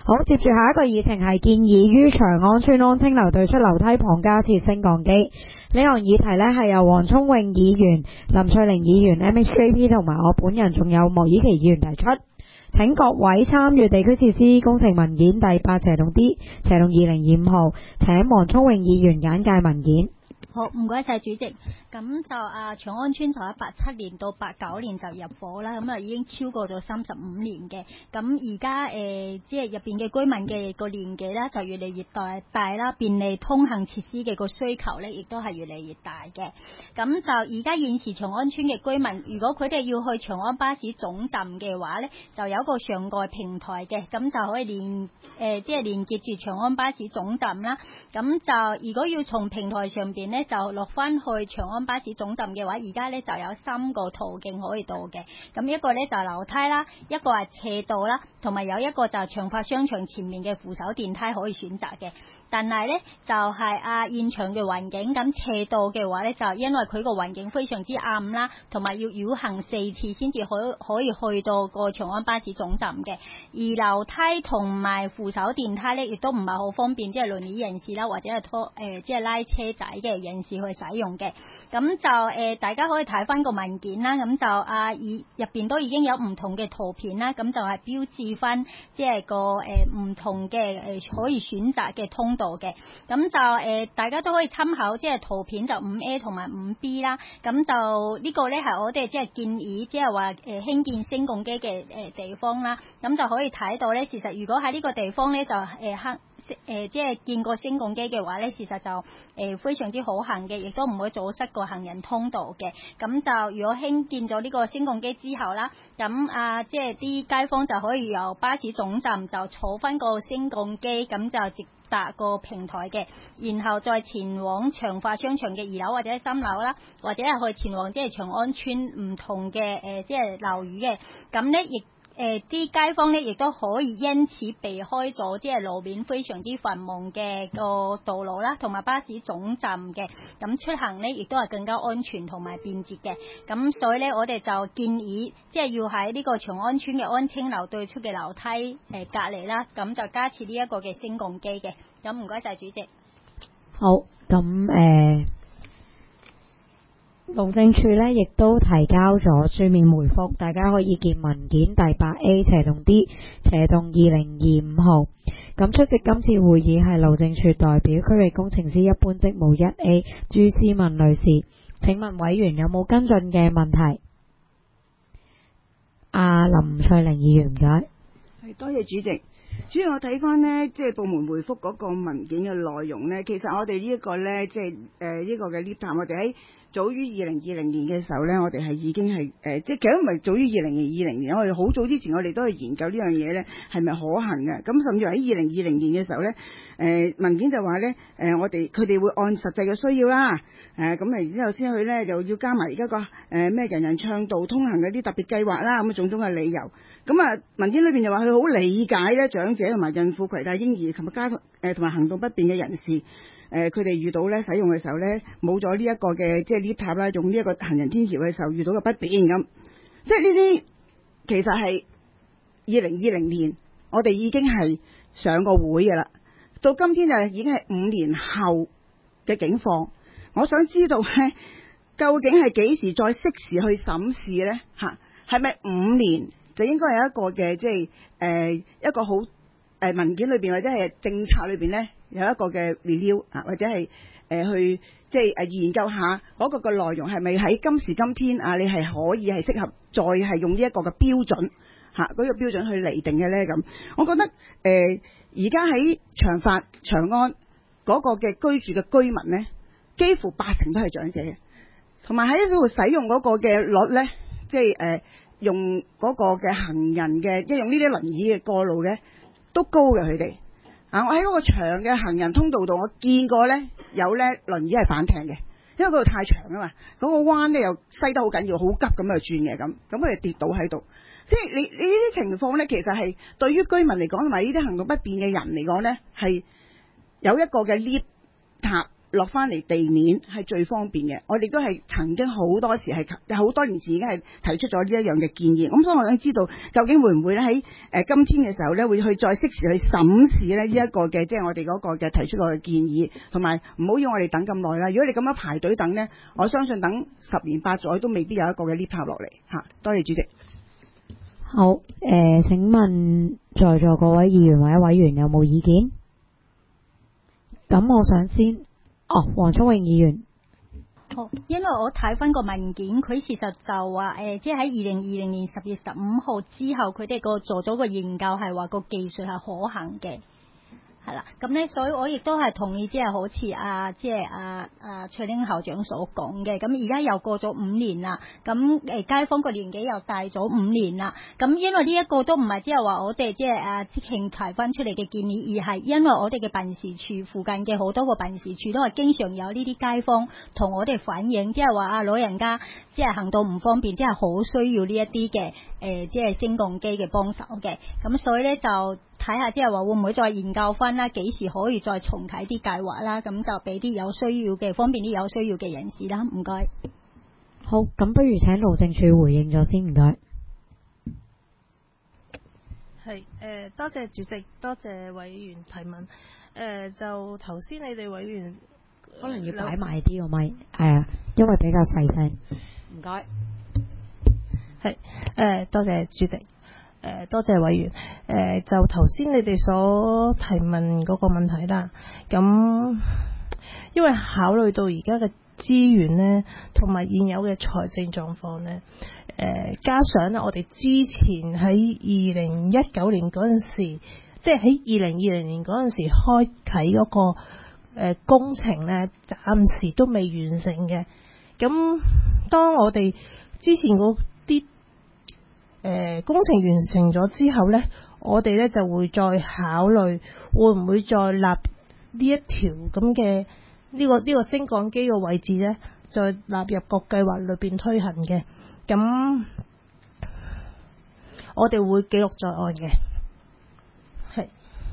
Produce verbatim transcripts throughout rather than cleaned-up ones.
好，接住下一個議程係建議於長安邨安清樓對出樓梯旁加設升降機。呢項議題呢係由黃聰穎議員、林翠玲議員、M H J P 同埋我本人，仲有莫以琪議員提出。請各位參與地區設施工程文件第八斜洞 D 斜洞二零二五號，請黃聰穎議員簡介文件。 好，唔該晒主席。咁就啊，長安邨就喺八七年到八九年就入伙啦，咁啊已經超過咗三十五年嘅。咁而家誒，即係入邊嘅居民嘅個年紀咧，就越嚟越大大啦，便利通行設施嘅個需求咧，亦都係越嚟越大嘅。咁就而家現時長安邨嘅居民，如果佢哋要去長安巴士總站嘅話咧，就有一個上蓋平台嘅，咁就可以連誒、呃，即係連接住長安巴士總站啦。咁就如果要從平台上邊咧，就落翻去長安巴士總站嘅話，而家咧就有三個途徑可以到嘅。咁一個咧就係樓梯啦，一個係斜道啦，同埋有一個就係長發商場前面嘅扶手電梯可以選擇嘅。但係咧就係、是、啊現場嘅環境，咁斜道嘅話咧，就因為佢個環境非常之暗啦，同埋要繞行四次先至可可以去到個長安巴士總站嘅。而樓梯同埋扶手電梯咧，亦都唔係好方便，即係輪椅人士啦，或者係拖誒、呃、即係拉車仔嘅人士去使用嘅。咁就誒、呃、大家可以睇翻個文件啦，咁就啊以入邊都已經有唔同嘅圖片啦，咁就係標誌翻即係個誒唔、呃、同嘅誒、呃、可以選擇嘅通道嘅。咁就誒、呃、大家都可以參考，即係圖片就五 A 同埋五 B 啦。咁就呢個咧係我哋即係建議，即係話誒興建升降機嘅誒地方啦。咁就可以睇到咧，事實如果喺呢個地方咧就誒黑。誒、呃，即係見過升降機嘅話咧，事實就誒、呃、非常之好行嘅，亦都唔會阻塞個行人通道嘅。咁就如果興建咗呢個升降機之後啦，咁啊，即係啲街坊就可以由巴士總站就坐翻個升降機，咁就直達個平台嘅，然後再前往長發商場嘅二樓或者三樓啦，或者係去前往即係長安邨唔同嘅誒、呃，即係樓宇嘅。咁咧亦。誒啲、呃、街坊咧，亦都可以因此避開咗即係路面非常之繁忙嘅個道路啦，同埋巴士總站嘅，咁出行咧亦都係更加安全同埋便捷嘅。咁所以咧，我哋就建議即係要喺呢個長安邨嘅安清樓對出嘅樓梯誒、呃、隔離啦，咁就加設呢一個嘅升降機嘅。咁唔該晒主席。 好，咁誒。呃路政署咧亦都提交咗書面回覆，大家可以見文件第八 A 斜洞 D 斜洞二零二五號。咁出席今次會議係路政署代表區域工程師一般職務一 A 朱思文女士。請問委員有冇跟進嘅問題？阿林翠玲議員唔該。 係，多謝主席。主要我睇翻呢，即係部門回覆嗰個文件嘅內容呢，其實我哋呢一個呢，即係誒呢個嘅 lift 站，我哋喺早於二零二零年嘅時候呢，我哋係已經係誒、呃，即係其實唔係早於二零二零年，我哋好早之前我哋都係研究呢樣嘢呢係咪可行嘅。咁甚至喺二零二零年嘅時候呢，誒、呃、文件就話呢，誒、呃、我哋佢哋會按實際嘅需要啦，誒咁然之後先去呢，就要加埋而家個誒咩人人暢道通行嗰啲特別計劃啦，咁啊種種嘅理由。咁啊文件裏邊就話佢好理解呢長者同埋孕婦攜帶嬰兒同埋家誒同埋行動不便嘅人士。誒佢哋遇到咧使用嘅時候咧，冇咗呢一個嘅即係 lift 塔啦，用呢一個行人天橋嘅時候遇到嘅不便咁，即係呢啲其實係二零二零年我哋已經係上過會嘅啦，到今天就已經係五年後嘅境況。我想知道咧，究竟係幾時再適時去審視咧？嚇，係咪五年就應該有一個嘅即係誒、呃、一個好誒、呃、文件裏邊或者係政策裏邊咧？有一個嘅 review 啊，或者係誒、呃、去即係誒研究下嗰個嘅內容係咪喺今時今天啊？你係可以係適合再係用呢一個嘅標準嚇嗰、啊嗰個標準去釐定嘅咧咁。我覺得誒而家喺長發長安嗰個嘅居住嘅居民咧，幾乎八成都係長者嘅，同埋喺呢度使用嗰個嘅率咧，即係誒、呃、用嗰個嘅行人嘅即係用呢啲輪椅嘅過路嘅都高嘅佢哋。啊！我喺嗰個長嘅行人通道度，我見過咧有咧輪椅係反艇嘅，因為嗰度太長啊嘛，嗰、嗰個彎咧又西得好緊要，好急咁去轉嘅咁，咁佢哋跌倒喺度。即係你你呢啲情況咧，其實係對於居民嚟講同埋呢啲行動不便嘅人嚟講咧，係有一個嘅 lift 塔落翻嚟地面係最方便嘅。我哋都係曾經好多時係好多年前已經係提出咗呢一樣嘅建議。咁所以我想知道究竟會唔會咧喺誒今天嘅時候咧會去再適時去審視咧呢一個嘅即係我哋嗰個嘅提出個嘅建議，同埋唔好要我哋等咁耐啦。如果你咁樣排隊等呢，我相信等十年八載都未必有一個嘅 lift 塔落嚟嚇。多謝主席。 好，誒、呃，請問在座各位議員或者委員有冇意見？咁我想先，哦，黃聰穎議員。 好，因為我睇翻個文件，佢事實就話誒、呃，即係喺二零二零年十月十五號之後，佢哋個做咗個研究係話個技術係可行嘅。係啦，咁咧，所以我亦都係同意，即係好似啊，即係啊啊翠玲校長所講嘅。咁而家又過咗五年啦，咁誒街坊個年紀又大咗五年啦。咁因為呢一個都唔係即係話我哋即係啊即興提翻出嚟嘅建議，而係因為我哋嘅辦事處附近嘅好多個辦事處都係經常有呢啲街坊同我哋反映，即係話啊老人家即係行動唔方便，即係好需要呢一啲嘅誒即係升降機嘅幫手嘅。咁所以咧就睇下即係話會唔會再研究翻啦，幾時可以再重啟啲計劃啦？咁就俾啲有需要嘅，方便啲有需要嘅人士啦。唔該。 好，咁不如請路政署回應咗先，唔該。 係誒、呃，多謝主席，多謝委員提問。誒、呃，就頭先你哋委員可能要擺埋啲個咪，係啊，因為比較細聲。唔該。 係誒、呃，多謝主席。誒、呃，多謝委員。誒、呃，就頭先你哋所提問嗰個問題啦。咁，因為考慮到而家嘅資源呢，同埋現有嘅財政狀況呢，誒、呃，加上呢，我哋之前喺二零一九年嗰陣時，即係喺二零二零年嗰陣時開啟嗰、那個誒、呃、工程呢，暫時都未完成嘅。咁，當我哋之前嗰啲誒、呃、工程完成咗之後呢，我哋呢就會再考慮會唔會再立呢一條咁嘅呢個呢、呢個升降機嘅位置呢，再納入個計劃裏邊推行嘅。咁我哋會記錄在案嘅。係。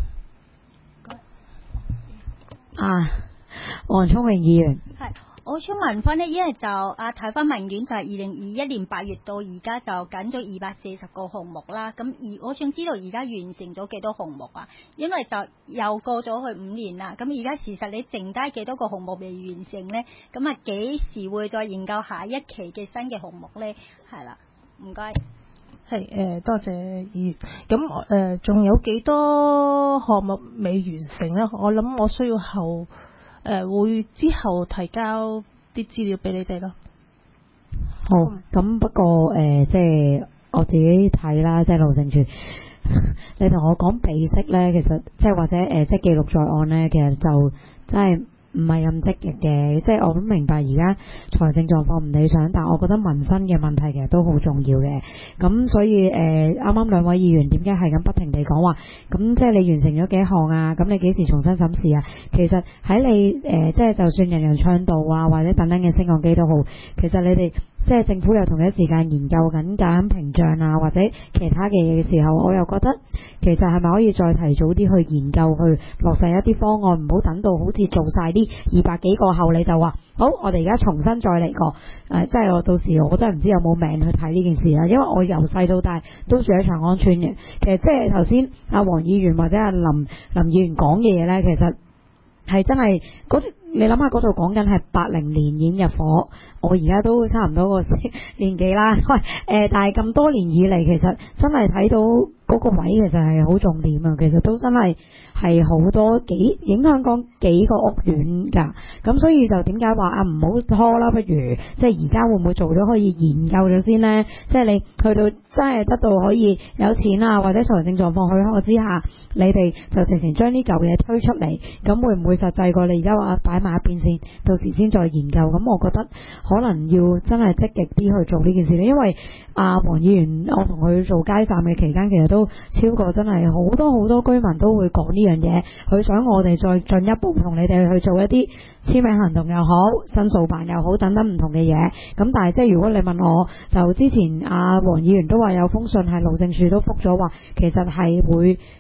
啊，黃聰穎議員。 係。我想問翻呢，因為就啊睇翻文件就係二零二一年八月到而家就緊咗二百四十個項目啦。咁而我想知道而家完成咗幾多項目啊？因為就又過咗去五年啦。咁而家事實你剩低幾多個項目未完成呢？咁啊幾時會再研究下一期嘅新嘅項目呢？係啦，唔該。 係誒、呃，多謝議員。咁誒，仲、呃、有幾多項目未完成呢？我諗我需要後。誒、呃，會之後提交啲資料俾你哋咯。 好，咁不過誒、呃，即係我自己睇啦，即係路政署，你同我講備識咧，其實即係或者誒、呃，即係記錄在案咧，其實就真係唔係咁積極嘅。即係我都明白而家財政狀況唔理想，但我覺得民生嘅問題其實都好重要嘅。咁所以誒，啱啱兩位議員點解係咁不停地講話？咁即係你完成咗幾項啊？咁你幾時重新審視啊？其實喺你誒、呃，即係就算人人暢道啊，或者等等嘅升降機都好，其實你哋即係政府又同一時間研究緊減屏障啊，或者其他嘅嘢嘅時候，我又覺得其實係咪可以再提早啲去研究，去落實一啲方案，唔好等到好似做晒啲二百幾個後，你就話好，我哋而家重新再嚟過。誒、呃，即係我到時我真係唔知有冇命去睇呢件事啦，因為我由細到大都住喺長安邨嘅。其實即係頭先阿黃議員或者阿林林議員講嘅嘢咧，其實係真係嗰，你諗下嗰度講緊係八零年已經入伙，我而家都差唔多個年紀啦。喂，誒、呃，但係咁多年以嚟，其實真係睇到嗰個位其實係好重點啊！其實都真係係好多幾影響講幾個屋苑㗎。咁所以就點解話啊唔好拖啦，不如即係而家會唔會做咗可以研究咗先呢？即係你去到真係得到可以有錢啊，或者財政狀況許可之下，你哋就直情將呢嚿嘢推出嚟，咁會唔會實際過你而家話擺埋一邊先，到時先再研究？咁我覺得可能要真係積極啲去做呢件事咧，因為阿黃議員，我同佢做街站嘅期間，其實都超過真係好多好多居民都會講呢樣嘢，佢想我哋再進一步同你哋去做一啲簽名行動又好，申訴辦又好，等等唔同嘅嘢。咁但係即係如果你問我，就之前阿黃議員都話有封信係路政署都覆咗話，其實係會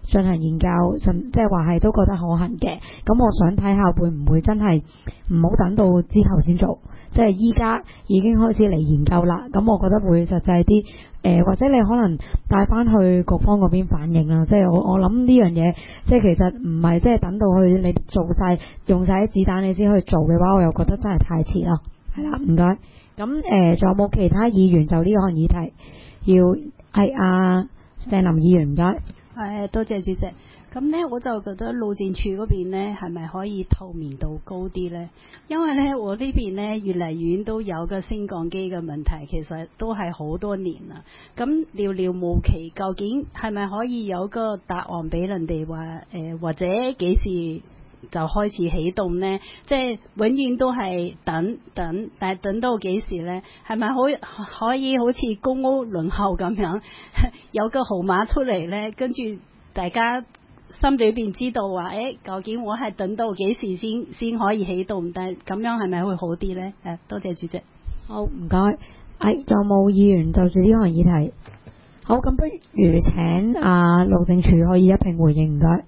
進行研究，甚即係話係都覺得可行嘅。咁我想睇下會唔會真係唔好等到之後先做，即係依家已經開始嚟研究啦。咁我覺得會實際啲。誒、呃、或者你可能帶翻去局方嗰邊反映啦，即係我我諗呢樣嘢，即係其實唔係即係等到去你做晒用晒啲子彈你先去做嘅話，我又覺得真係太遲啦。係啦，唔該。咁誒仲有冇其他議員就呢項議題要係阿鄭林議員唔該。 係多謝主席。咁呢，我就覺得路政署嗰邊呢係咪可以透明度高啲呢？因為呢，我呢邊呢越嚟越遠都有個升降機嘅問題，其實都係好多年啦。咁寥寥無期，究竟係咪可以有個答案俾人哋話誒，或者幾時就開始起動呢？即係永遠都係等等，但係等到幾時呢？係咪可可以好似公屋輪候咁樣有個號碼出嚟呢？跟住大家心裏邊知道話，誒，究竟我係等到幾時先先可以起動？但係咁樣係咪會好啲呢？誒，多謝主席。 好，唔該。誒、哎，仲有冇議員就住呢項議題？好，咁不如請阿路政署可以一併回應，唔該。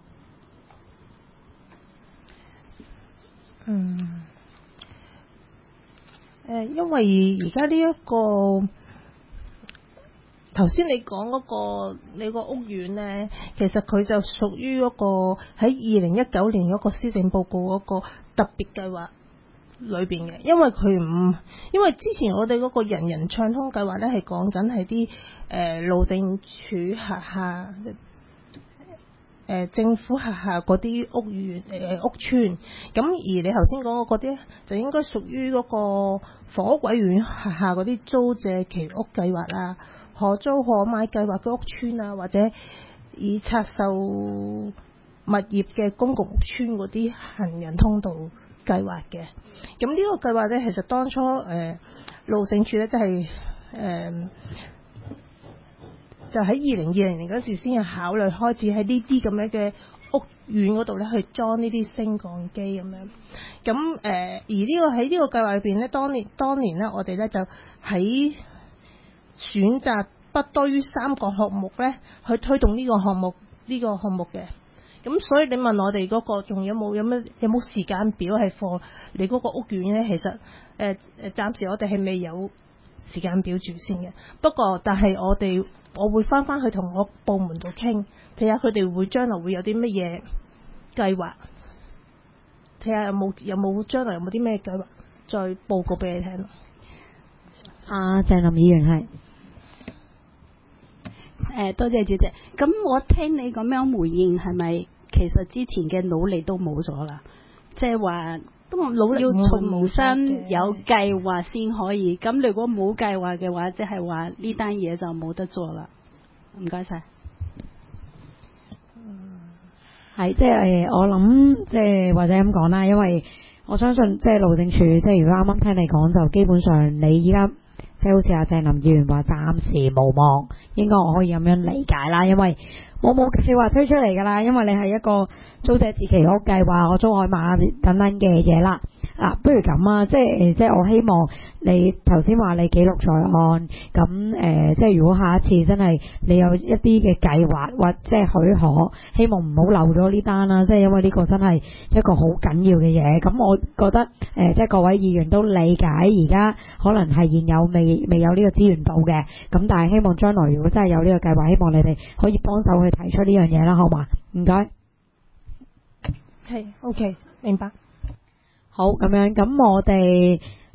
嗯。誒、呃，因為而家呢一個。頭先你講嗰個你個屋苑呢，其實佢就屬於嗰個喺二零一九年嗰個施政報告嗰個特別計劃裏邊嘅，因為佢唔，因為之前我哋嗰個人人暢通計劃呢係講緊係啲誒路政署轄下誒、呃、政府轄下嗰啲屋苑誒、呃、屋邨，咁而你頭先講嗰啲就應該屬於嗰個房屋委員轄下嗰啲租借期屋計劃啦。可租可買計劃嘅屋邨啊，或者已拆售物業嘅公共屋邨嗰啲行人通道計劃嘅。咁呢個計劃呢，其實當初誒、呃、路政署呢，即係誒就喺二零二零年嗰時先係考慮開始喺呢啲咁樣嘅屋苑嗰度呢去裝呢啲升降機咁樣。咁誒、呃、而呢、呢個喺呢個計劃裏邊呢，當年當年呢，我哋呢就喺選擇不多於三個項目咧，去推動呢個項目呢、這個項目嘅。咁所以你問我哋嗰、那個仲有冇有咩有冇時間表係放你嗰個屋苑咧？其實誒誒、呃，暫時我哋係未有時間表住先嘅。不過但係我哋我會翻翻去同我部門度傾，睇下佢哋會將來會有啲乜嘢計劃，睇下有冇有冇將來有冇啲咩計劃，再報告俾你聽。 阿鄭林議員係。 誒，多謝主席。咁我聽你咁樣回應，係咪其實之前嘅努力都冇咗啦？即係話都努力要重新有計劃先可以。咁如果冇計劃嘅話，即係話呢單嘢就冇得做啦。唔該晒。 係即係我諗，即係或者咁講啦，因為我相信即係路政署，即係如果啱啱聽你講，就基本上你依家。即係好似阿鄭林議員話暫時無望，應該我可以咁樣理解啦，因為我冇計劃推出嚟㗎啦，因為你係一個租借自期屋計劃，我租海馬等等嘅嘢啦。嗱、啊，不如咁啊，即係即係我希望你頭先話你記錄在案，咁誒、呃，即係如果下一次真係你有一啲嘅計劃或即係許可，希望唔好漏咗呢單啦，即係因為呢個真係一個好緊要嘅嘢。咁我覺得誒、呃，即係各位議員都理解而家可能係現有未未有呢個資源度嘅，咁但係希望將來如果真係有呢個計劃，希望你哋可以幫手去提出呢樣嘢啦，好嘛？唔該。 係 OK，明白。 好，咁樣，咁我哋